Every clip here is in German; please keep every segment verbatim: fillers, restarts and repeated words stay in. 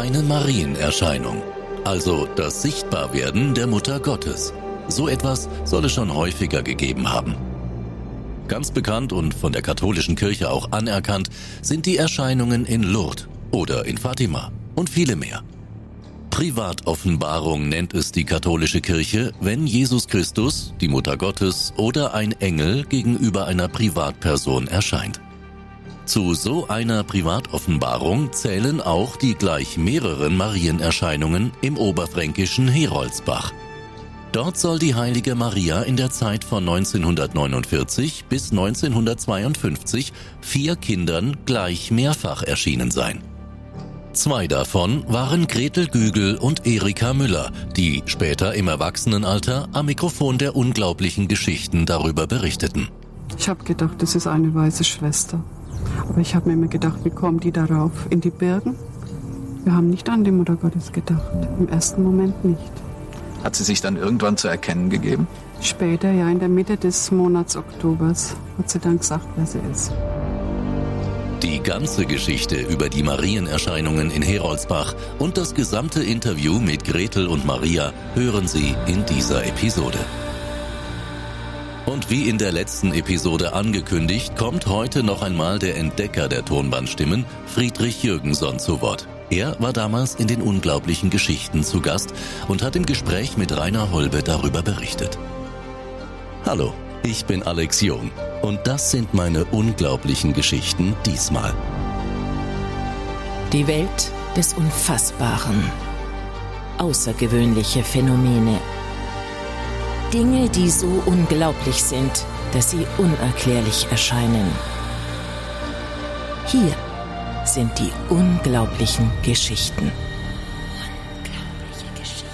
eine Marienerscheinung, also das Sichtbarwerden der Mutter Gottes. So etwas soll es schon häufiger gegeben haben. Ganz bekannt und von der katholischen Kirche auch anerkannt sind die Erscheinungen in Lourdes oder in Fatima und viele mehr. Privatoffenbarung nennt es die katholische Kirche, wenn Jesus Christus, die Mutter Gottes oder ein Engel gegenüber einer Privatperson erscheint. Zu so einer Privatoffenbarung zählen auch die gleich mehreren Marienerscheinungen im oberfränkischen Heroldsbach. Dort soll die heilige Maria in der Zeit von neunzehnhundertneunundvierzig bis neunzehnhundertzweiundfünfzig vier Kindern gleich mehrfach erschienen sein. Zwei davon waren Gretel Gügel und Erika Müller, die später im Erwachsenenalter am Mikrofon der unglaublichen Geschichten darüber berichteten. Ich habe gedacht, das ist eine weiße Schwester. Aber ich habe mir immer gedacht, wie kommen die darauf? In die Bergen? Wir haben nicht an die Mutter Gottes gedacht. Im ersten Moment nicht. Hat sie sich dann irgendwann zu erkennen gegeben? Später, ja, in der Mitte des Monats Oktobers hat sie dann gesagt, wer sie ist. Die ganze Geschichte über die Marienerscheinungen in Heroldsbach und das gesamte Interview mit Gretel und Maria hören Sie in dieser Episode. Und wie in der letzten Episode angekündigt, kommt heute noch einmal der Entdecker der Tonbandstimmen, Friedrich Jürgenson, zu Wort. Er war damals in den unglaublichen Geschichten zu Gast und hat im Gespräch mit Rainer Holbe darüber berichtet. Hallo, ich bin Alex Jung und das sind meine unglaublichen Geschichten diesmal. Die Welt des Unfassbaren. Außergewöhnliche Phänomene. Dinge, die so unglaublich sind, dass sie unerklärlich erscheinen. Hier sind die unglaublichen Geschichten. Unglaubliche Geschichten.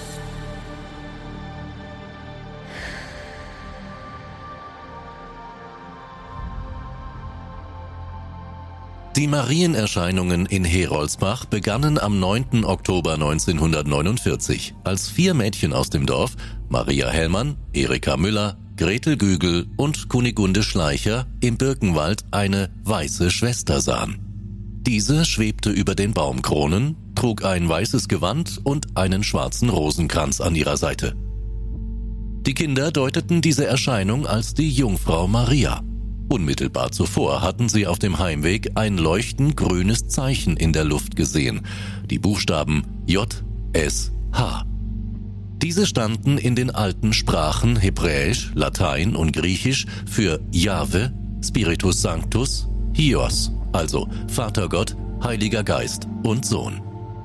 Die Marienerscheinungen in Heroldsbach begannen am neunten Oktober neunzehnhundertneunundvierzig, als vier Mädchen aus dem Dorf, Maria Hellmann, Erika Müller, Gretel Gügel und Kunigunde Schleicher, im Birkenwald eine weiße Schwester sahen. Diese schwebte über den Baumkronen, trug ein weißes Gewand und einen schwarzen Rosenkranz an ihrer Seite. Die Kinder deuteten diese Erscheinung als die Jungfrau Maria. Unmittelbar zuvor hatten sie auf dem Heimweg ein leuchtend grünes Zeichen in der Luft gesehen, die Buchstaben J S H. Diese standen in den alten Sprachen Hebräisch, Latein und Griechisch für Jahwe, Spiritus Sanctus, Hios, also Vatergott, Heiliger Geist und Sohn.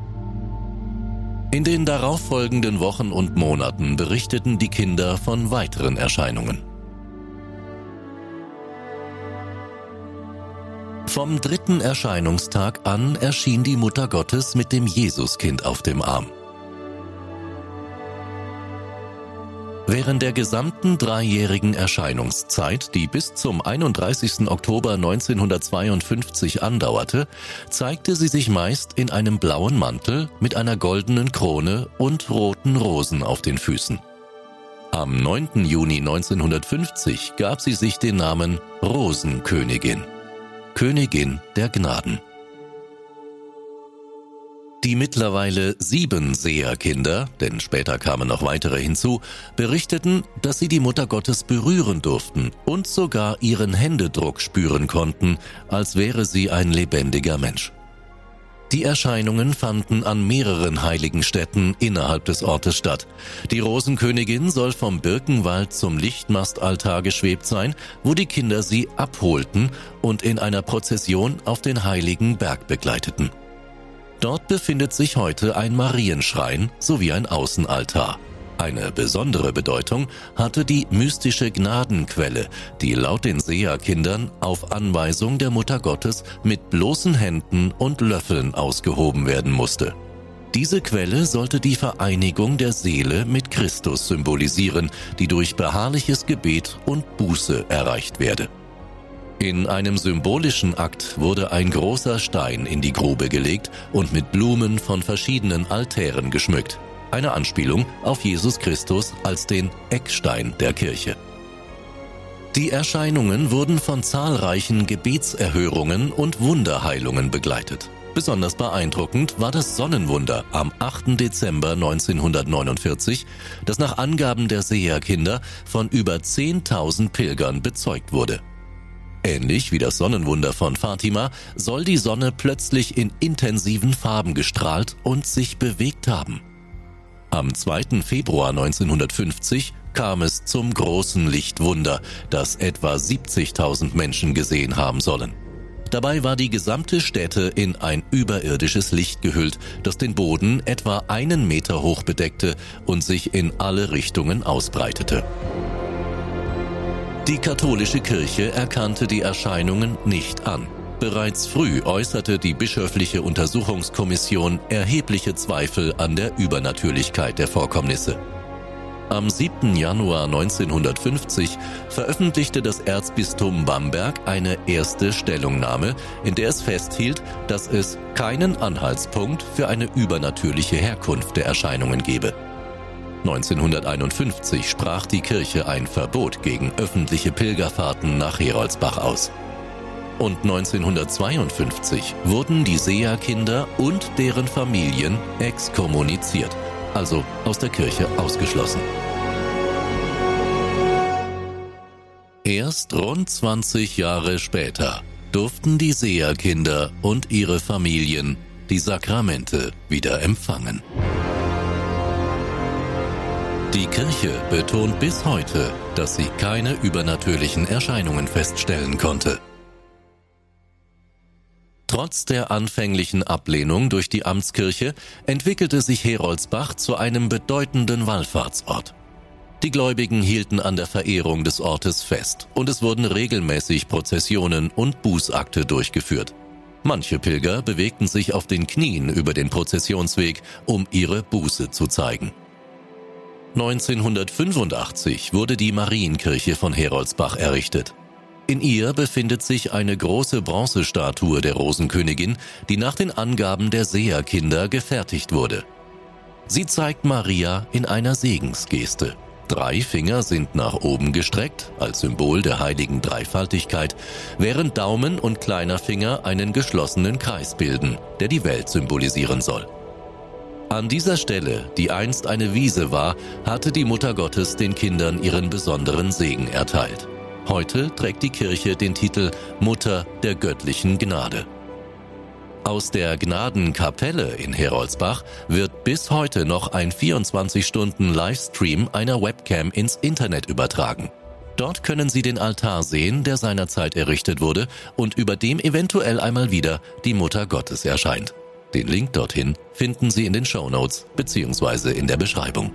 In den darauffolgenden Wochen und Monaten berichteten die Kinder von weiteren Erscheinungen. Vom dritten Erscheinungstag an erschien die Mutter Gottes mit dem Jesuskind auf dem Arm. Während der gesamten dreijährigen Erscheinungszeit, die bis zum einunddreißigsten Oktober neunzehnhundertzweiundfünfzig andauerte, zeigte sie sich meist in einem blauen Mantel mit einer goldenen Krone und roten Rosen auf den Füßen. Am neunten Juni neunzehnhundertfünfzig gab sie sich den Namen Rosenkönigin, Königin der Gnaden. Die mittlerweile sieben Seherkinder, denn später kamen noch weitere hinzu, berichteten, dass sie die Mutter Gottes berühren durften und sogar ihren Händedruck spüren konnten, als wäre sie ein lebendiger Mensch. Die Erscheinungen fanden an mehreren heiligen Stätten innerhalb des Ortes statt. Die Rosenkönigin soll vom Birkenwald zum Lichtmastaltar geschwebt sein, wo die Kinder sie abholten und in einer Prozession auf den heiligen Berg begleiteten. Dort befindet sich heute ein Marienschrein sowie ein Außenaltar. Eine besondere Bedeutung hatte die mystische Gnadenquelle, die laut den Seherkindern auf Anweisung der Mutter Gottes mit bloßen Händen und Löffeln ausgehoben werden musste. Diese Quelle sollte die Vereinigung der Seele mit Christus symbolisieren, die durch beharrliches Gebet und Buße erreicht werde. In einem symbolischen Akt wurde ein großer Stein in die Grube gelegt und mit Blumen von verschiedenen Altären geschmückt. Eine Anspielung auf Jesus Christus als den Eckstein der Kirche. Die Erscheinungen wurden von zahlreichen Gebetserhörungen und Wunderheilungen begleitet. Besonders beeindruckend war das Sonnenwunder am achten Dezember neunzehnhundertneunundvierzig, das nach Angaben der Seherkinder von über zehntausend Pilgern bezeugt wurde. Ähnlich wie das Sonnenwunder von Fatima soll die Sonne plötzlich in intensiven Farben gestrahlt und sich bewegt haben. Am zweiten Februar neunzehnhundertfünfzig kam es zum großen Lichtwunder, das etwa siebzigtausend Menschen gesehen haben sollen. Dabei war die gesamte Stätte in ein überirdisches Licht gehüllt, das den Boden etwa einen Meter hoch bedeckte und sich in alle Richtungen ausbreitete. Die katholische Kirche erkannte die Erscheinungen nicht an. Bereits früh äußerte die bischöfliche Untersuchungskommission erhebliche Zweifel an der Übernatürlichkeit der Vorkommnisse. Am siebten Januar neunzehnhundertfünfzig veröffentlichte das Erzbistum Bamberg eine erste Stellungnahme, in der es festhielt, dass es keinen Anhaltspunkt für eine übernatürliche Herkunft der Erscheinungen gebe. neunzehnhunderteinundfünfzig sprach die Kirche ein Verbot gegen öffentliche Pilgerfahrten nach Heroldsbach aus. Und neunzehnhundertzweiundfünfzig wurden die Seherkinder und deren Familien exkommuniziert, also aus der Kirche ausgeschlossen. Erst rund zwanzig Jahre später durften die Seherkinder und ihre Familien die Sakramente wieder empfangen. Die Kirche betont bis heute, dass sie keine übernatürlichen Erscheinungen feststellen konnte. Trotz der anfänglichen Ablehnung durch die Amtskirche entwickelte sich Heroldsbach zu einem bedeutenden Wallfahrtsort. Die Gläubigen hielten an der Verehrung des Ortes fest und es wurden regelmäßig Prozessionen und Bußakte durchgeführt. Manche Pilger bewegten sich auf den Knien über den Prozessionsweg, um ihre Buße zu zeigen. neunzehnhundertfünfundachtzig wurde die Marienkirche von Heroldsbach errichtet. In ihr befindet sich eine große Bronzestatue der Rosenkönigin, die nach den Angaben der Seherkinder gefertigt wurde. Sie zeigt Maria in einer Segensgeste. Drei Finger sind nach oben gestreckt, als Symbol der heiligen Dreifaltigkeit, während Daumen und kleiner Finger einen geschlossenen Kreis bilden, der die Welt symbolisieren soll. An dieser Stelle, die einst eine Wiese war, hatte die Mutter Gottes den Kindern ihren besonderen Segen erteilt. Heute trägt die Kirche den Titel Mutter der göttlichen Gnade. Aus der Gnadenkapelle in Heroldsbach wird bis heute noch ein vierundzwanzig Stunden Livestream einer Webcam ins Internet übertragen. Dort können Sie den Altar sehen, der seinerzeit errichtet wurde und über dem eventuell einmal wieder die Mutter Gottes erscheint. Den Link dorthin finden Sie in den Shownotes bzw. in der Beschreibung.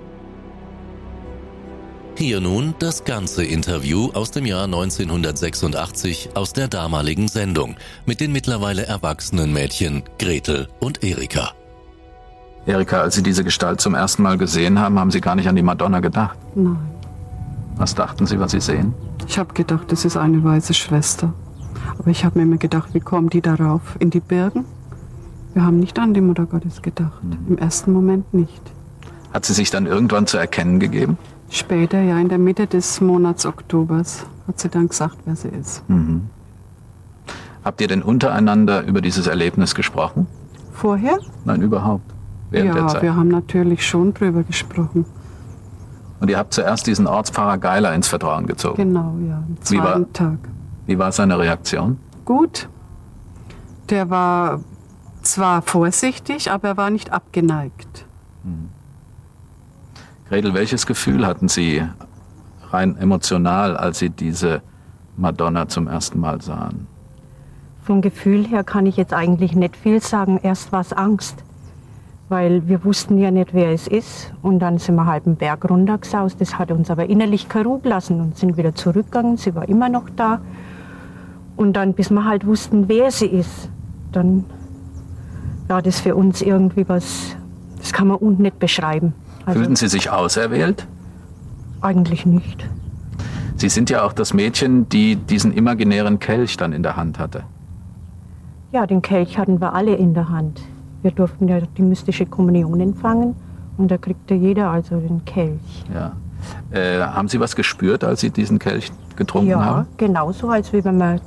Hier nun das ganze Interview aus dem Jahr neunzehnhundertsechsundachtzig aus der damaligen Sendung mit den mittlerweile erwachsenen Mädchen Gretel und Erika. Erika, als Sie diese Gestalt zum ersten Mal gesehen haben, haben Sie gar nicht an die Madonna gedacht? Nein. Was dachten Sie, was Sie sehen? Ich habe gedacht, das ist eine weiße Schwester. Aber ich habe mir immer gedacht, wie kommen die darauf? In die Bergen? Wir haben nicht an die Mutter Gottes gedacht. Mhm. Im ersten Moment nicht. Hat sie sich dann irgendwann zu erkennen gegeben? Später, ja, in der Mitte des Monats Oktobers, hat sie dann gesagt, wer sie ist. Mhm. Habt ihr denn untereinander über dieses Erlebnis gesprochen? Vorher? Nein, überhaupt. Während der Zeit. Ja, wir haben natürlich schon drüber gesprochen. Und ihr habt zuerst diesen Ortspfarrer Geiler ins Vertrauen gezogen? Genau, ja, am zweiten wie war, Tag. Wie war seine Reaktion? Gut. Der war zwar vorsichtig, aber er war nicht abgeneigt. Mhm. Gretel, welches Gefühl hatten Sie rein emotional, als Sie diese Madonna zum ersten Mal sahen? Vom Gefühl her kann ich jetzt eigentlich nicht viel sagen. Erst war es Angst, weil wir wussten ja nicht, wer es ist. Und dann sind wir halb den Berg runtergesaust. Das hat uns aber innerlich keine Ruhe gelassen und sind wieder zurückgegangen. Sie war immer noch da. Und dann, bis wir halt wussten, wer sie ist, dann war das für uns irgendwie was, das kann man unten nicht beschreiben. Also, fühlten Sie sich auserwählt? Eigentlich nicht. Sie sind ja auch das Mädchen, die diesen imaginären Kelch dann in der Hand hatte. Ja, den Kelch hatten wir alle in der Hand. Wir durften ja die mystische Kommunion empfangen und da kriegte jeder also den Kelch. Ja. Äh, haben Sie was gespürt, als Sie diesen Kelch getrunken ja, haben? Ja, genauso, als wenn man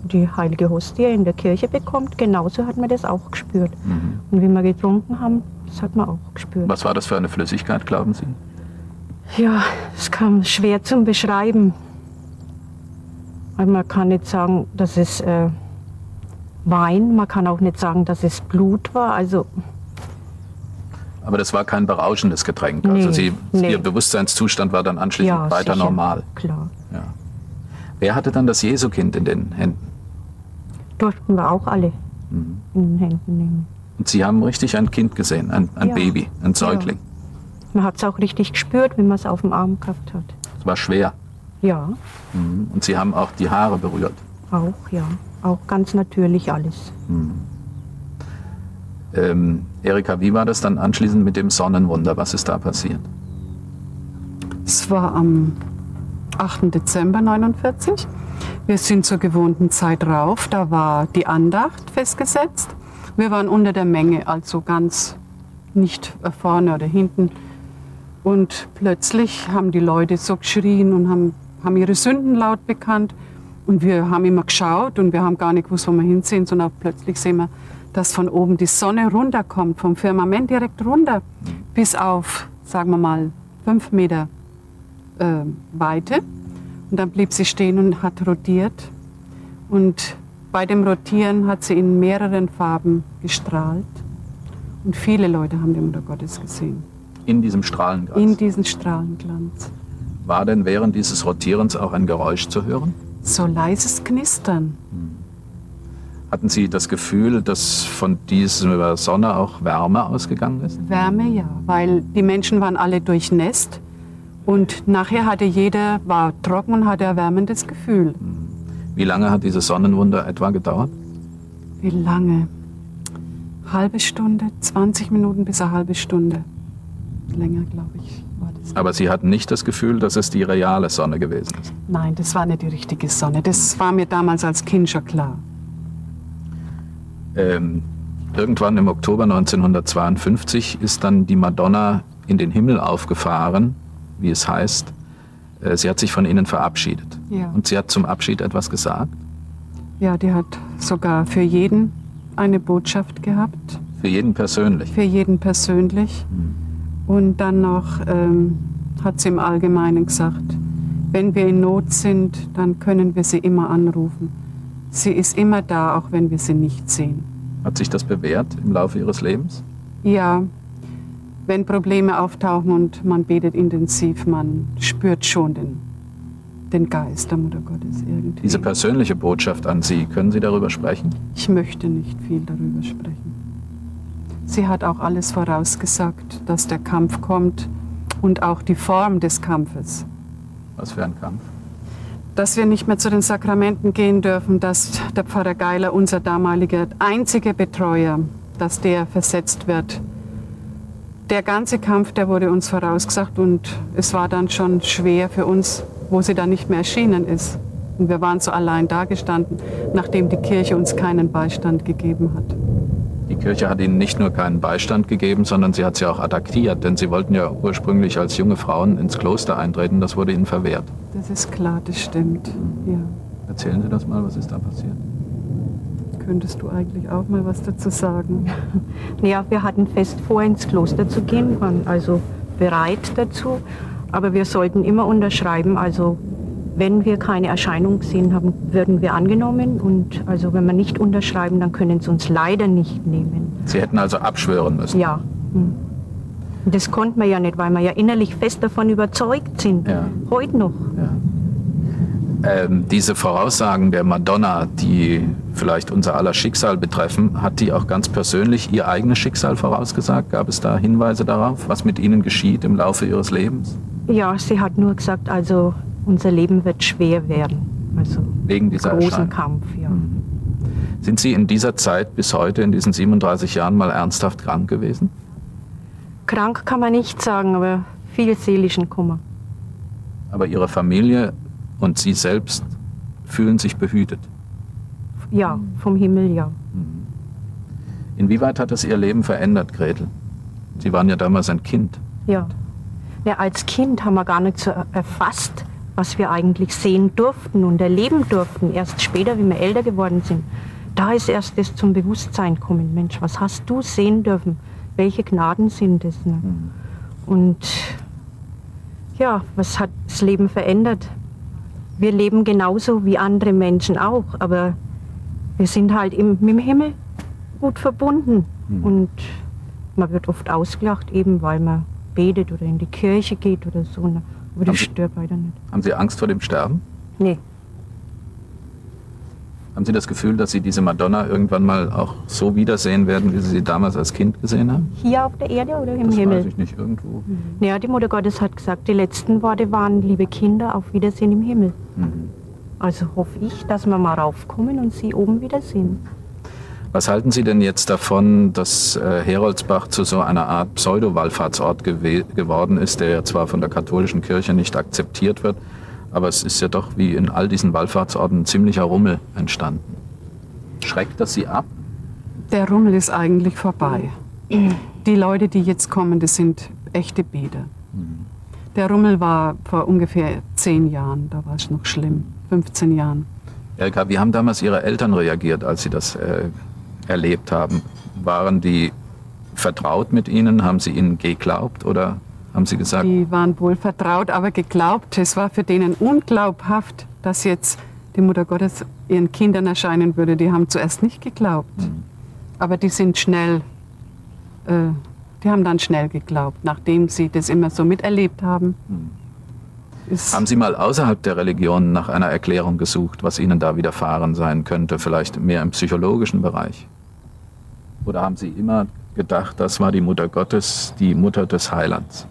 die heilige Hostie in der Kirche bekommt, genauso hat man das auch gespürt. Mhm. Und wie wir getrunken haben, das hat man auch gespürt. Was war das für eine Flüssigkeit, glauben Sie? Ja, es kam schwer zum Beschreiben. Also man kann nicht sagen, dass es äh, Wein, man kann auch nicht sagen, dass es Blut war. Also Aber das war kein berauschendes Getränk. Nee, Also Sie, nee. Ihr Bewusstseinszustand war dann anschließend ja, weiter sicher, normal. Klar. Ja. Wer hatte dann das Jesukind in den Händen? Durften wir auch alle Mhm. in den Händen nehmen. Und Sie haben richtig ein Kind gesehen, ein, ein Ja. Baby, ein Säugling. Man hat es auch richtig gespürt, wenn man es auf dem Arm gehabt hat. Es war schwer. Ja, Mhm. Und Sie haben auch die Haare berührt. auch, ja. Auch ganz natürlich alles. Ähm, Erika, wie war das dann anschließend mit dem Sonnenwunder? Was ist da passiert? Es war am achten Dezember neunundvierzig. Wir sind zur gewohnten Zeit rauf. Da war die Andacht festgesetzt. Wir waren unter der Menge, also ganz nicht vorne oder hinten. Und plötzlich haben die Leute so geschrien und haben, haben ihre Sünden laut bekannt. Und wir haben immer geschaut und wir haben gar nicht gewusst, wo wir hinsehen, sondern plötzlich sehen wir, dass von oben die Sonne runterkommt, vom Firmament direkt runter, bis auf, sagen wir mal, fünf Meter äh, Weite. Und dann blieb sie stehen und hat rotiert. Und bei dem Rotieren hat sie in mehreren Farben gestrahlt. Und viele Leute haben die Mutter Gottes gesehen. In diesem Strahlenglanz. In diesen Strahlenglanz. War denn während dieses Rotierens auch ein Geräusch zu hören? So leises Knistern. Hatten Sie das Gefühl, dass von dieser Sonne auch Wärme ausgegangen ist? Wärme, ja, weil die Menschen waren alle durchnässt. Und nachher hatte jeder, war trocken und hatte ein wärmendes Gefühl. Wie lange hat dieses Sonnenwunder etwa gedauert? Wie lange? Halbe Stunde, zwanzig Minuten bis eine halbe Stunde. Länger, glaube ich, war das. Aber Sie hatten nicht das Gefühl, dass es die reale Sonne gewesen ist? Nein, das war nicht die richtige Sonne. Das war mir damals als Kind schon klar. Ähm, irgendwann im Oktober neunzehnhundertzweiundfünfzig ist dann die Madonna in den Himmel aufgefahren, wie es heißt. Äh, sie hat sich von Ihnen verabschiedet. Ja. Und sie hat zum Abschied etwas gesagt? Ja, die hat sogar für jeden eine Botschaft gehabt. Für jeden persönlich? Für jeden persönlich. Und dann noch ähm, hat sie im Allgemeinen gesagt, wenn wir in Not sind, dann können wir sie immer anrufen. Sie ist immer da, auch wenn wir sie nicht sehen. Hat sich das bewährt im Laufe Ihres Lebens? Ja, wenn Probleme auftauchen und man betet intensiv, man spürt schon den, den Geist der Mutter Gottes irgendwie. Diese persönliche Botschaft an Sie, können Sie darüber sprechen? Ich möchte nicht viel darüber sprechen. Sie hat auch alles vorausgesagt, dass der Kampf kommt und auch die Form des Kampfes. Was für ein Kampf? Dass wir nicht mehr zu den Sakramenten gehen dürfen, dass der Pfarrer Geiler, unser damaliger einziger Betreuer, dass der versetzt wird. Der ganze Kampf, der wurde uns vorausgesagt und es war dann schon schwer für uns, wo sie dann nicht mehr erschienen ist. Und wir waren so allein dagestanden, nachdem die Kirche uns keinen Beistand gegeben hat. Die Kirche hat Ihnen nicht nur keinen Beistand gegeben, sondern sie hat sie auch attackiert, denn Sie wollten ja ursprünglich als junge Frauen ins Kloster eintreten, das wurde Ihnen verwehrt. Das ist klar, das stimmt. Ja. Erzählen Sie das mal, was ist da passiert? Könntest du eigentlich auch mal was dazu sagen? Ja, wir hatten fest vor, ins Kloster zu gehen, waren also bereit dazu. Aber wir sollten immer unterschreiben, also wenn wir keine Erscheinung gesehen haben, würden wir angenommen. Und also wenn wir nicht unterschreiben, dann können sie uns leider nicht nehmen. Sie hätten also abschwören müssen? Ja. Und das konnten wir ja nicht, weil wir ja innerlich fest davon überzeugt sind. Ja. Heute noch. Ja. Ähm, diese Voraussagen der Madonna, die vielleicht unser aller Schicksal betreffen, hat die auch ganz persönlich ihr eigenes Schicksal vorausgesagt? Gab es da Hinweise darauf, was mit Ihnen geschieht im Laufe Ihres Lebens? Ja, sie hat nur gesagt, also unser Leben wird schwer werden. Also wegen dieser großen Erscheinung. Kampf, ja. Mhm. Sind Sie in dieser Zeit bis heute, in diesen siebenunddreißig Jahren, mal ernsthaft krank gewesen? Krank kann man nicht sagen, aber viel seelischen Kummer. Aber Ihre Familie und Sie selbst fühlen sich behütet? Ja, vom Himmel, ja. Inwieweit hat das Ihr Leben verändert, Gretel? Sie waren ja damals ein Kind. Ja. Ja, als Kind haben wir gar nicht so erfasst, was wir eigentlich sehen durften und erleben durften, erst später, wie wir älter geworden sind. Da ist erst das zum Bewusstsein gekommen. Mensch, was hast du sehen dürfen? Welche Gnaden sind es? Ne? Mhm. Und ja, was hat das Leben verändert? Wir leben genauso wie andere Menschen auch, aber wir sind halt im, mit dem Himmel gut verbunden. Mhm. Und man wird oft ausgelacht, eben weil man betet oder in die Kirche geht oder so. Ne? Aber das stört weiter nicht. Haben Sie Angst vor dem Sterben? Nee. Haben Sie das Gefühl, dass Sie diese Madonna irgendwann mal auch so wiedersehen werden, wie Sie sie damals als Kind gesehen haben? Hier auf der Erde oder im das Himmel? Das weiß ich nicht, irgendwo. Mhm. Ja, die Mutter Gottes hat gesagt, die letzten Worte waren, liebe Kinder, auf Wiedersehen im Himmel. Mhm. Also hoffe ich, dass wir mal raufkommen und Sie oben wiedersehen. Was halten Sie denn jetzt davon, dass äh, Heroldsbach zu so einer Art Pseudo-Wallfahrtsort gew- geworden ist, der ja zwar von der katholischen Kirche nicht akzeptiert wird, aber es ist ja doch wie in all diesen Wallfahrtsorten ein ziemlicher Rummel entstanden. Schreckt das Sie ab? Der Rummel ist eigentlich vorbei. Die Leute, die jetzt kommen, das sind echte Beter. Mhm. Der Rummel war vor ungefähr zehn Jahren, da war es noch schlimm, fünfzehn Jahren. Erika, wie haben damals Ihre Eltern reagiert, als Sie das äh, erlebt haben? Waren die vertraut mit Ihnen? Haben Sie ihnen geglaubt oder haben Sie gesagt? Die waren wohl vertraut, aber geglaubt. Es war für denen unglaubhaft, dass jetzt die Mutter Gottes ihren Kindern erscheinen würde. Die haben zuerst nicht geglaubt. Mhm. Aber die sind schnell, äh, die haben dann schnell geglaubt, nachdem sie das immer so miterlebt haben. Mhm. Haben Sie mal außerhalb der Religion nach einer Erklärung gesucht, was Ihnen da widerfahren sein könnte? Vielleicht mehr im psychologischen Bereich? Oder haben Sie immer gedacht, das war die Mutter Gottes, die Mutter des Heilands?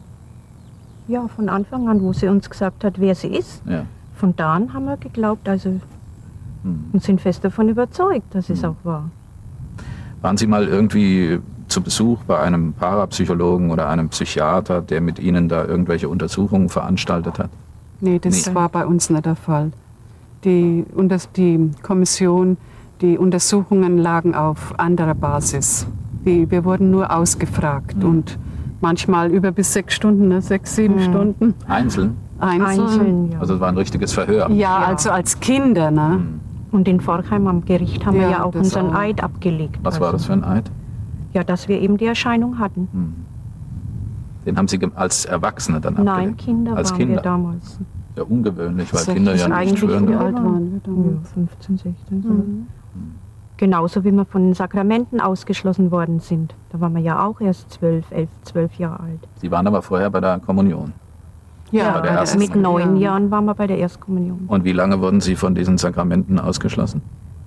Ja, von Anfang an, wo sie uns gesagt hat, wer sie ist. Ja. Von da an haben wir geglaubt, also hm. und sind fest davon überzeugt, dass hm. es auch war. Waren Sie mal irgendwie zu Besuch bei einem Parapsychologen oder einem Psychiater, der mit Ihnen da irgendwelche Untersuchungen veranstaltet hat? Nee, das nee. war bei uns nicht der Fall. Die, und das, die Kommission, die Untersuchungen lagen auf anderer Basis. Die, wir wurden nur ausgefragt mhm. und manchmal über bis sechs Stunden, ne? sechs, sieben mhm. Stunden. Einzeln? Einzeln. Einzeln, ja. Also es war ein richtiges Verhör? Ja, ja. also als Kinder. Ne? Mhm. Und in Forchheim am Gericht haben ja, wir ja auch unseren auch. Eid abgelegt. Was also. war das für ein Eid? Ja, dass wir eben die Erscheinung hatten. Mhm. Den haben Sie als Erwachsene dann abgelegt? Nein, Kinder als waren Kinder. wir damals. Ja, ungewöhnlich, weil Kinder ja nicht schwören. Wie alt waren wir damals? Ja, fünfzehn, sechzehn. So. Mhm. Genauso wie wir von den Sakramenten ausgeschlossen worden sind. Da waren wir ja auch erst zwölf, elf, zwölf Jahre alt. Sie waren aber vorher bei der Kommunion? Ja, bei der ersten. Mit neun Jahren waren wir bei der Erstkommunion. Und wie lange wurden Sie von diesen Sakramenten ausgeschlossen?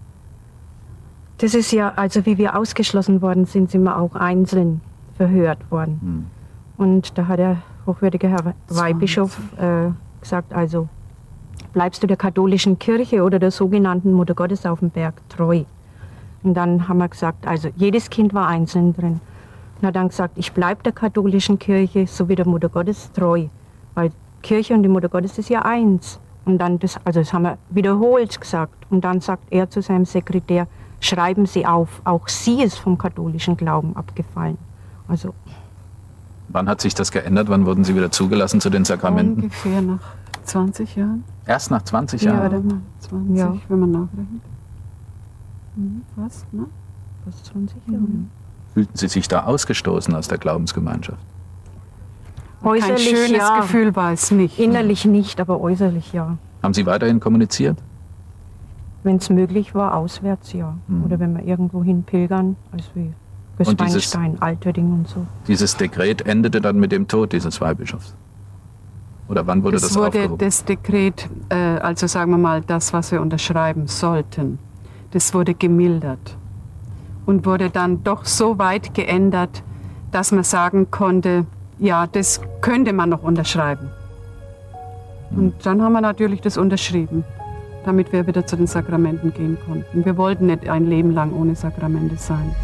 Das ist ja, also wie wir ausgeschlossen worden sind, sind wir auch einzeln verhört worden. Hm. Und da hat der hochwürdige Herr Weihbischof äh, gesagt, also bleibst du der katholischen Kirche oder der sogenannten Mutter Gottes auf dem Berg treu? Und dann haben wir gesagt, also jedes Kind war einzeln drin. Und hat dann gesagt, ich bleibe der katholischen Kirche sowie der Mutter Gottes treu. Weil Kirche und die Mutter Gottes ist ja eins. Und dann, das, also das haben wir wiederholt gesagt. Und dann sagt er zu seinem Sekretär, schreiben Sie auf, auch sie ist vom katholischen Glauben abgefallen. Also. Wann hat sich das geändert? Wann wurden Sie wieder zugelassen zu den Sakramenten? Ungefähr nach zwanzig Jahren. Erst nach zwanzig Jahren? Ja, oder mal zwanzig, ja. wenn man nachrechnet. Mhm, was, ne? Fast zwanzig Jahre. Mhm. Fühlten Sie sich da ausgestoßen aus der Glaubensgemeinschaft? Äußerlich, Kein schönes ja. Gefühl war es nicht. Innerlich nicht, aber äußerlich ja. Haben Sie weiterhin kommuniziert? Wenn es möglich war, auswärts ja. Mhm. Oder wenn wir irgendwo hin pilgern, also wie Gößweinstein, Altötting und so. Dieses Dekret endete dann mit dem Tod dieses Weihbischofs? Oder wann wurde das, das wurde aufgehoben? Das Dekret, äh, also sagen wir mal, das, was wir unterschreiben sollten, das wurde gemildert. Und wurde dann doch so weit geändert, dass man sagen konnte, ja, das könnte man noch unterschreiben. Mhm. Und dann haben wir natürlich das unterschrieben, damit wir wieder zu den Sakramenten gehen konnten. Wir wollten nicht ein Leben lang ohne Sakramente sein.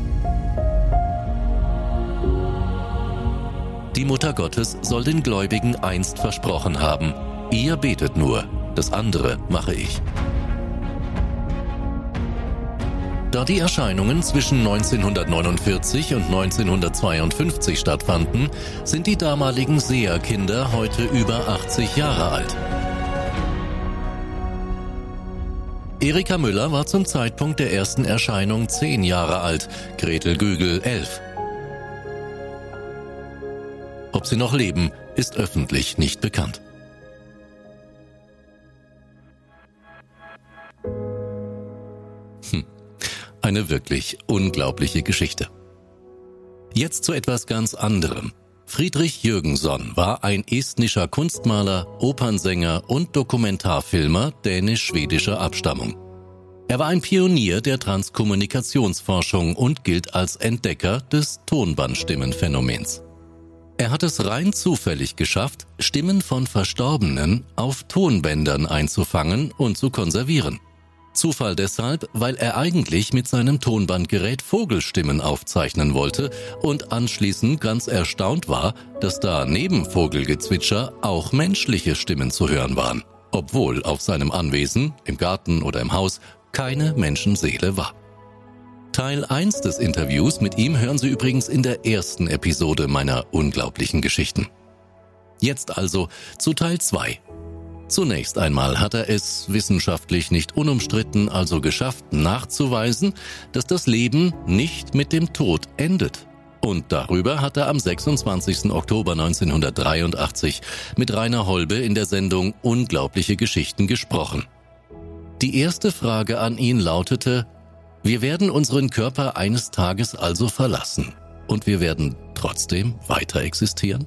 Die Mutter Gottes soll den Gläubigen einst versprochen haben: Ihr betet nur, das andere mache ich. Da die Erscheinungen zwischen neunzehnhundertneunundvierzig und neunzehnhundertzweiundfünfzig stattfanden, sind die damaligen Seherkinder heute über achtzig Jahre alt. Erika Müller war zum Zeitpunkt der ersten Erscheinung zehn Jahre alt, Gretel Gögel elf. Ob sie noch leben, ist öffentlich nicht bekannt. Hm. Eine wirklich unglaubliche Geschichte. Jetzt zu etwas ganz anderem. Friedrich Jürgenson war ein estnischer Kunstmaler, Opernsänger und Dokumentarfilmer dänisch-schwedischer Abstammung. Er war ein Pionier der Transkommunikationsforschung und gilt als Entdecker des Tonbandstimmenphänomens. Er hat es rein zufällig geschafft, Stimmen von Verstorbenen auf Tonbändern einzufangen und zu konservieren. Zufall deshalb, weil er eigentlich mit seinem Tonbandgerät Vogelstimmen aufzeichnen wollte und anschließend ganz erstaunt war, dass da neben Vogelgezwitscher auch menschliche Stimmen zu hören waren, obwohl auf seinem Anwesen, im Garten oder im Haus, keine Menschenseele war. Teil eins des Interviews mit ihm hören Sie übrigens in der ersten Episode meiner unglaublichen Geschichten. Jetzt also zu Teil zwei. Zunächst einmal hat er es, wissenschaftlich nicht unumstritten, also geschafft nachzuweisen, dass das Leben nicht mit dem Tod endet. Und darüber hat er am sechsundzwanzigsten Oktober neunzehnhundertdreiundachtzig mit Rainer Holbe in der Sendung Unglaubliche Geschichten gesprochen. Die erste Frage an ihn lautete: Wir werden unseren Körper eines Tages also verlassen und wir werden trotzdem weiter existieren?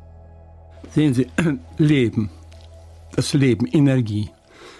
Sehen Sie, Leben. Das Leben, Energie,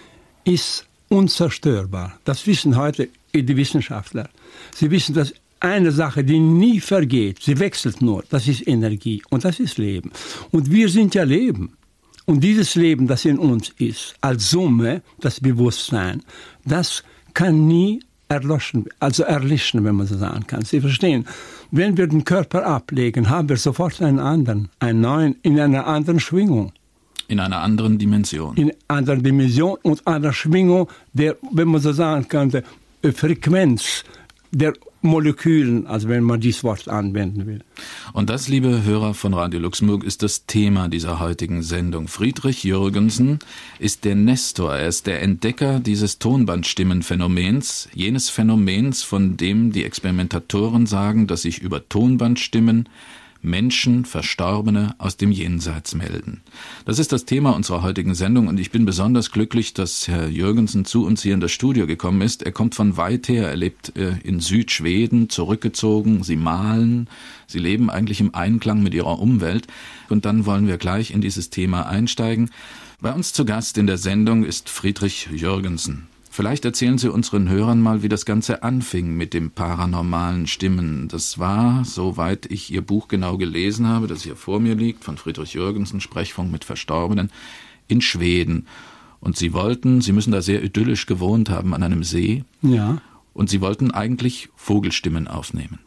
ist unzerstörbar. Das wissen heute die Wissenschaftler. Sie wissen, dass eine Sache, die nie vergeht, sie wechselt nur, das ist Energie und das ist Leben. Und wir sind ja Leben. Und dieses Leben, das in uns ist, als Summe, das Bewusstsein, das kann nie erloschen, also erlischen, wenn man so sagen kann. Sie verstehen, wenn wir den Körper ablegen, haben wir sofort einen anderen, einen neuen, in einer anderen Schwingung. In einer anderen Dimension. In einer anderen Dimension und einer Schwingung der, wenn man so sagen könnte, Frequenz der Molekülen, also wenn man dieses Wort anwenden will. Und das, liebe Hörer von Radio Luxemburg, ist das Thema dieser heutigen Sendung. Friedrich Jürgenson ist der Nestor, er ist der Entdecker dieses Tonbandstimmenphänomens, jenes Phänomens, von dem die Experimentatoren sagen, dass sich über Tonbandstimmen Menschen, Verstorbene aus dem Jenseits melden. Das ist das Thema unserer heutigen Sendung und ich bin besonders glücklich, dass Herr Jürgenson zu uns hier in das Studio gekommen ist. Er kommt von weit her, er lebt äh, in Südschweden, zurückgezogen, sie malen, sie leben eigentlich im Einklang mit ihrer Umwelt und dann wollen wir gleich in dieses Thema einsteigen. Bei uns zu Gast in der Sendung ist Friedrich Jürgenson. Vielleicht erzählen Sie unseren Hörern mal, wie das Ganze anfing mit dem paranormalen Stimmen. Das war, soweit ich Ihr Buch genau gelesen habe, das hier vor mir liegt, von Friedrich Jürgenson, Sprechfunk mit Verstorbenen, in Schweden. Und Sie wollten, Sie müssen da sehr idyllisch gewohnt haben, an einem See. Ja. Und Sie wollten eigentlich Vogelstimmen aufnehmen.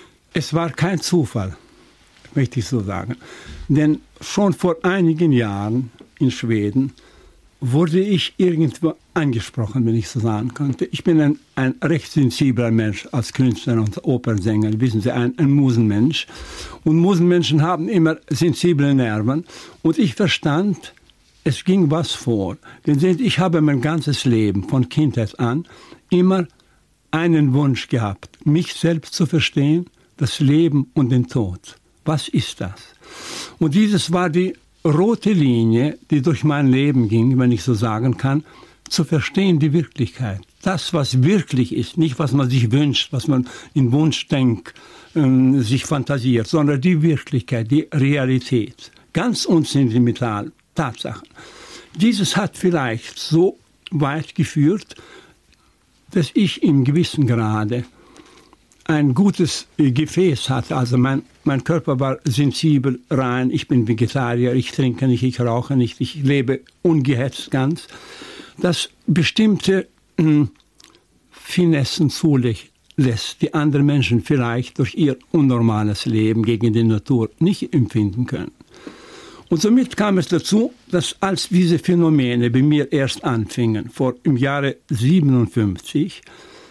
Es war kein Zufall, möchte ich so sagen. Denn schon vor einigen Jahren in Schweden wurde ich irgendwo angesprochen, wenn ich so sagen könnte. Ich bin ein, ein recht sensibler Mensch als Künstler und Opernsänger, wissen Sie, ein, ein Musenmensch. Und Musenmenschen haben immer sensible Nerven. Und ich verstand, es ging was vor. Denn sehen Sie, ich habe mein ganzes Leben, von Kindheit an, immer einen Wunsch gehabt, mich selbst zu verstehen, das Leben und den Tod. Was ist das? Und dieses war die rote Linie, die durch mein Leben ging, wenn ich so sagen kann, zu verstehen die Wirklichkeit. Das, was wirklich ist, nicht was man sich wünscht, was man in Wunschdenk äh, sich fantasiert, sondern die Wirklichkeit, die Realität. Ganz unsentimental, Tatsachen. Dieses hat vielleicht so weit geführt, dass ich in gewissem Grade ein gutes Gefäß hatte. Also mein, mein Körper war sensibel, rein. Ich bin Vegetarier, ich trinke nicht, ich rauche nicht, ich lebe ungehetzt ganz. Das bestimmte mh, Finessen zulässt, die andere Menschen vielleicht durch ihr unnormales Leben gegen die Natur nicht empfinden können. Und somit kam es dazu, dass als diese Phänomene bei mir erst anfingen, vor im Jahre siebenundfünfzig,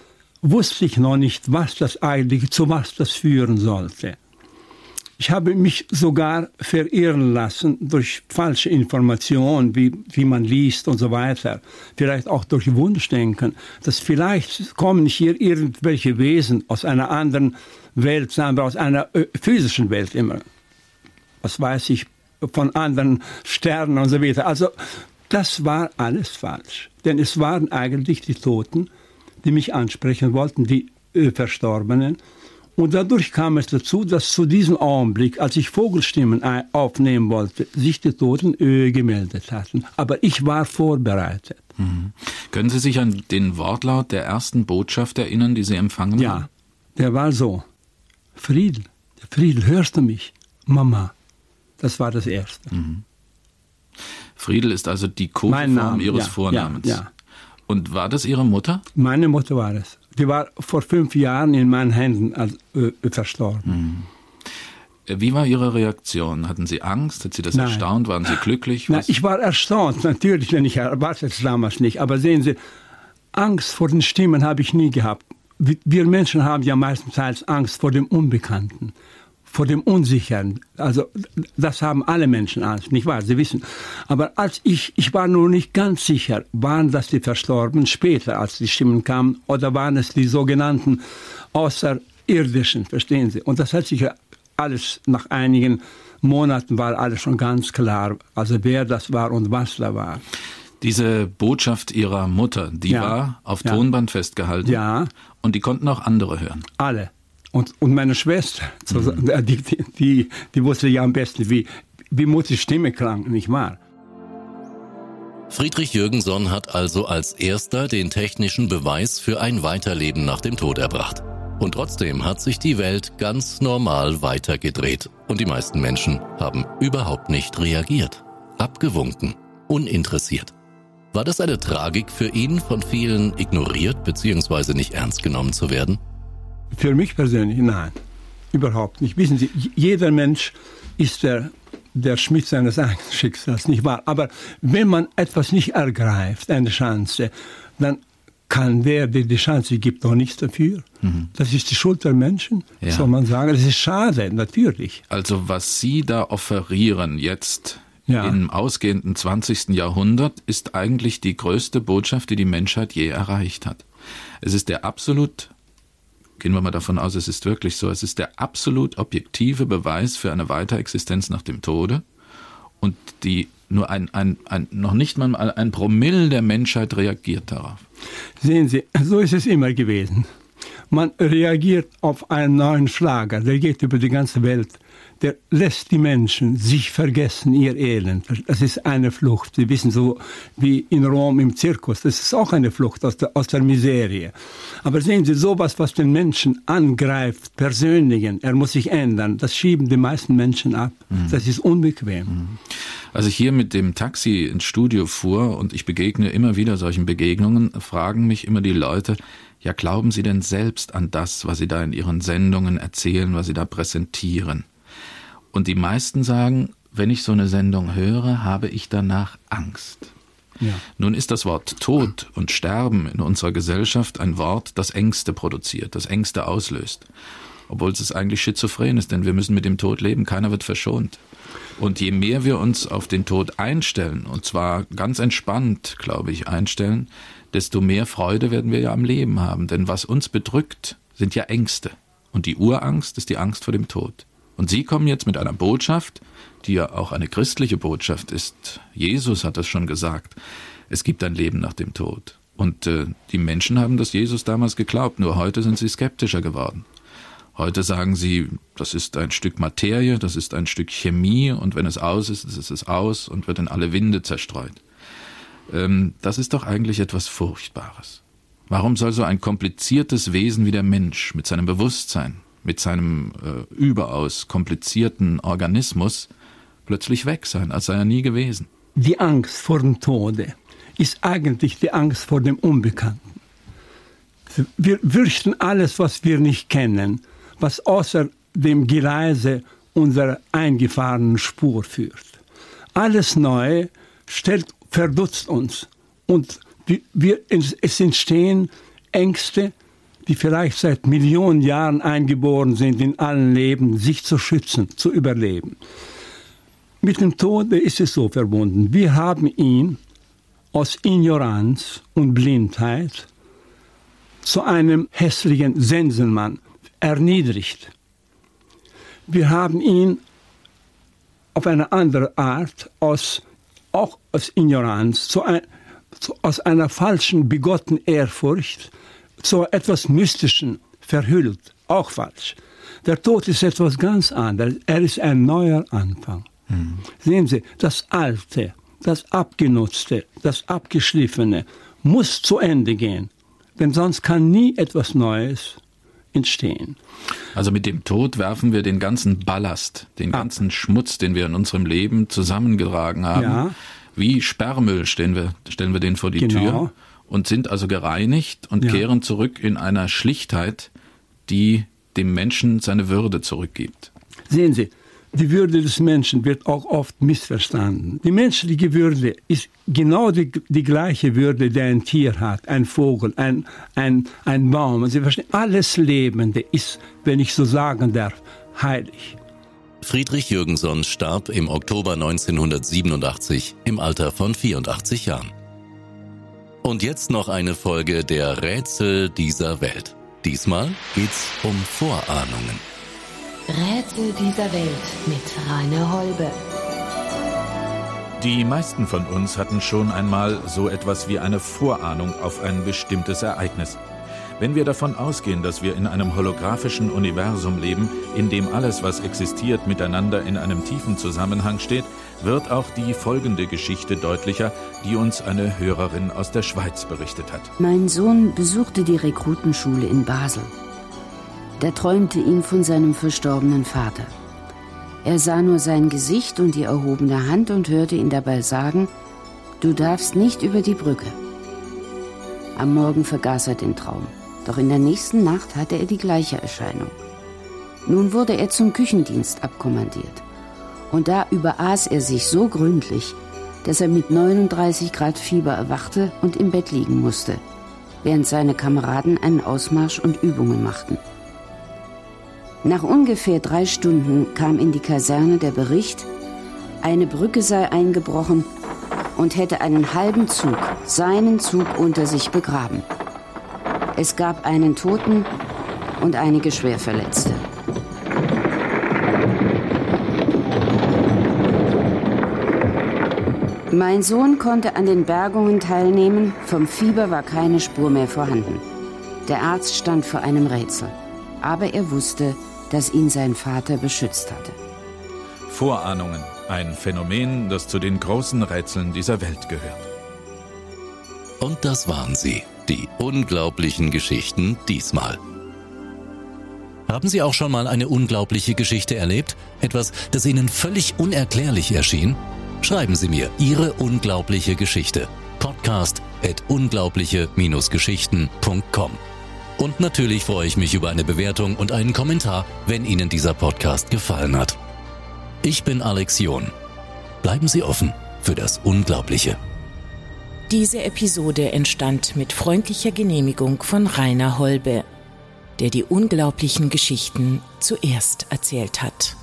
wusste ich noch nicht, was das eigentlich, zu was das führen sollte. Ich habe mich sogar verirren lassen durch falsche Informationen, wie, wie man liest und so weiter. Vielleicht auch durch Wunschdenken, dass vielleicht kommen hier irgendwelche Wesen aus einer anderen Welt, sagen wir aus einer physischen Welt immer. Was weiß ich, von anderen Sternen und so weiter. Also das war alles falsch. Denn es waren eigentlich die Toten, die mich ansprechen wollten, die äh, Verstorbenen. Und dadurch kam es dazu, dass zu diesem Augenblick, als ich Vogelstimmen aufnehmen wollte, sich die Toten äh, gemeldet hatten. Aber ich war vorbereitet. Mhm. Können Sie sich an den Wortlaut der ersten Botschaft erinnern, die Sie empfangen ja, haben? Ja, der war so. Friedel, Friedel, hörst du mich? Mama. Das war das Erste. Mhm. Friedel ist also die Codeform Ihres ja, Vornamens. Ja, ja. Und war das Ihre Mutter? Meine Mutter war es. Die war vor fünf Jahren in meinen Händen als, äh, verstorben. Hm. Wie war Ihre Reaktion? Hatten Sie Angst? Hat Sie das Nein. erstaunt? Waren Sie glücklich? Nein, ich war erstaunt, natürlich, denn ich erwartete es damals nicht. Aber sehen Sie, Angst vor den Stimmen habe ich nie gehabt. Wir Menschen haben ja meistens Angst vor dem Unbekannten, vor dem Unsicheren. Also das haben alle Menschen Angst, nicht wahr? Sie wissen. Aber als ich, ich war nur nicht ganz sicher, waren das die Verstorbenen später, als die Stimmen kamen, oder waren es die sogenannten Außerirdischen, verstehen Sie? Und das hat sich ja alles, nach einigen Monaten war alles schon ganz klar, also wer das war und was da war. Diese Botschaft Ihrer Mutter, die ja. war auf ja. Tonband festgehalten. Ja. Und die konnten auch andere hören. Alle. Und, und meine Schwester, mhm. die, die, die, die wusste ja am besten, wie, wie Mutters Stimme klang, nicht wahr? Friedrich Jürgenson hat also als erster den technischen Beweis für ein Weiterleben nach dem Tod erbracht. Und trotzdem hat sich die Welt ganz normal weitergedreht. Und die meisten Menschen haben überhaupt nicht reagiert. Abgewunken, uninteressiert. War das eine Tragik für ihn, von vielen ignoriert bzw. nicht ernst genommen zu werden? Für mich persönlich, nein, überhaupt nicht. Wissen Sie, jeder Mensch ist der, der Schmied seines eigenen Schicksals, nicht wahr? Aber wenn man etwas nicht ergreift, eine Chance, dann kann der, der die Chance gibt, doch nichts dafür. Mhm. Das ist die Schuld der Menschen, ja. soll man sagen. Das ist schade, natürlich. Also was Sie da offerieren jetzt ja. im ausgehenden zwanzigsten Jahrhundert, ist eigentlich die größte Botschaft, die die Menschheit je erreicht hat. Es ist der absolut Gehen wir mal davon aus, es ist wirklich so. Es ist der absolut objektive Beweis für eine Weiterexistenz nach dem Tode. Und die nur ein, ein, ein, noch nicht mal ein Promille der Menschheit reagiert darauf. Sehen Sie, so ist es immer gewesen. Man reagiert auf einen neuen Schlager, der geht über die ganze Welt. Der lässt die Menschen sich vergessen, ihr Elend. Das ist eine Flucht. Sie wissen, so wie in Rom im Zirkus. Das ist auch eine Flucht aus der, aus der Miserie. Aber sehen Sie, sowas, was den Menschen angreift, Persönlichen, er muss sich ändern, das schieben die meisten Menschen ab. Mhm. Das ist unbequem. Mhm. Als ich hier mit dem Taxi ins Studio fuhr und ich begegne immer wieder solchen Begegnungen, fragen mich immer die Leute, ja, glauben Sie denn selbst an das, was Sie da in Ihren Sendungen erzählen, was Sie da präsentieren? Und die meisten sagen, wenn ich so eine Sendung höre, habe ich danach Angst. Ja. Nun ist das Wort Tod und Sterben in unserer Gesellschaft ein Wort, das Ängste produziert, das Ängste auslöst. Obwohl es eigentlich schizophren ist, denn wir müssen mit dem Tod leben, keiner wird verschont. Und je mehr wir uns auf den Tod einstellen, und zwar ganz entspannt, glaube ich, einstellen, desto mehr Freude werden wir ja am Leben haben. Denn was uns bedrückt, sind ja Ängste. Und die Urangst ist die Angst vor dem Tod. Und Sie kommen jetzt mit einer Botschaft, die ja auch eine christliche Botschaft ist. Jesus hat das schon gesagt. Es gibt ein Leben nach dem Tod. Und äh, die Menschen haben das Jesus damals geglaubt, nur heute sind sie skeptischer geworden. Heute sagen sie, das ist ein Stück Materie, das ist ein Stück Chemie und wenn es aus ist, ist es aus und wird in alle Winde zerstreut. Ähm, das ist doch eigentlich etwas Furchtbares. Warum soll so ein kompliziertes Wesen wie der Mensch mit seinem Bewusstsein, mit seinem äh, überaus komplizierten Organismus plötzlich weg sein, als sei er nie gewesen? Die Angst vor dem Tode ist eigentlich die Angst vor dem Unbekannten. Wir fürchten alles, was wir nicht kennen, was außer dem Geleise unserer eingefahrenen Spur führt. Alles Neue stellt, verdutzt uns und wir, es entstehen Ängste, die vielleicht seit Millionen Jahren eingeboren sind in allen Leben, sich zu schützen, zu überleben. Mit dem Tod ist es so verbunden. Wir haben ihn aus Ignoranz und Blindheit zu einem hässlichen Sensenmann erniedrigt. Wir haben ihn auf eine andere Art, aus, auch aus Ignoranz, zu ein, zu, aus einer falschen, bigotten Ehrfurcht, zu etwas Mystischen verhüllt. Auch falsch. Der Tod ist etwas ganz anderes. Er ist ein neuer Anfang. Mhm. Sehen Sie, das Alte, das Abgenutzte, das Abgeschliffene muss zu Ende gehen. Denn sonst kann nie etwas Neues entstehen. Also mit dem Tod werfen wir den ganzen Ballast, den ganzen Ab. Schmutz, den wir in unserem Leben zusammengetragen haben. Ja. Wie Sperrmüll stellen wir, stellen wir den vor die genau. Tür und sind also gereinigt und ja. kehren zurück in einer Schlichtheit, die dem Menschen seine Würde zurückgibt. Sehen Sie, die Würde des Menschen wird auch oft missverstanden. Die menschliche Würde ist genau die, die gleiche Würde, die ein Tier hat, ein Vogel, ein, ein, ein Baum. Sie verstehen, alles Lebende ist, wenn ich so sagen darf, heilig. Friedrich Jürgenson starb im Oktober neunzehnhundertsiebenundachtzig im Alter von vierundachtzig Jahren. Und jetzt noch eine Folge der Rätsel dieser Welt. Diesmal geht's um Vorahnungen. Rätsel dieser Welt mit Rainer Holbe. Die meisten von uns hatten schon einmal so etwas wie eine Vorahnung auf ein bestimmtes Ereignis. Wenn wir davon ausgehen, dass wir in einem holographischen Universum leben, in dem alles, was existiert, miteinander in einem tiefen Zusammenhang steht, wird auch die folgende Geschichte deutlicher, die uns eine Hörerin aus der Schweiz berichtet hat. Mein Sohn besuchte die Rekrutenschule in Basel. Da träumte ihm von seinem verstorbenen Vater. Er sah nur sein Gesicht und die erhobene Hand und hörte ihn dabei sagen, du darfst nicht über die Brücke. Am Morgen vergaß er den Traum. Doch in der nächsten Nacht hatte er die gleiche Erscheinung. Nun wurde er zum Küchendienst abkommandiert. Und da überaß er sich so gründlich, dass er mit neununddreißig Grad Fieber erwachte und im Bett liegen musste, während seine Kameraden einen Ausmarsch und Übungen machten. Nach ungefähr drei Stunden kam in die Kaserne der Bericht, eine Brücke sei eingebrochen und hätte einen halben Zug, seinen Zug, unter sich begraben. Es gab einen Toten und einige Schwerverletzte. Mein Sohn konnte an den Bergungen teilnehmen, vom Fieber war keine Spur mehr vorhanden. Der Arzt stand vor einem Rätsel, aber er wusste, dass ihn sein Vater beschützt hatte. Vorahnungen, ein Phänomen, das zu den großen Rätseln dieser Welt gehört. Und das waren sie, die unglaublichen Geschichten diesmal. Haben Sie auch schon mal eine unglaubliche Geschichte erlebt? Etwas, das Ihnen völlig unerklärlich erschien? Schreiben Sie mir Ihre unglaubliche Geschichte. Podcast at unglaubliche Geschichten punkt com. Und natürlich freue ich mich über eine Bewertung und einen Kommentar, wenn Ihnen dieser Podcast gefallen hat. Ich bin Alex John. Bleiben Sie offen für das Unglaubliche. Diese Episode entstand mit freundlicher Genehmigung von Rainer Holbe, der die unglaublichen Geschichten zuerst erzählt hat.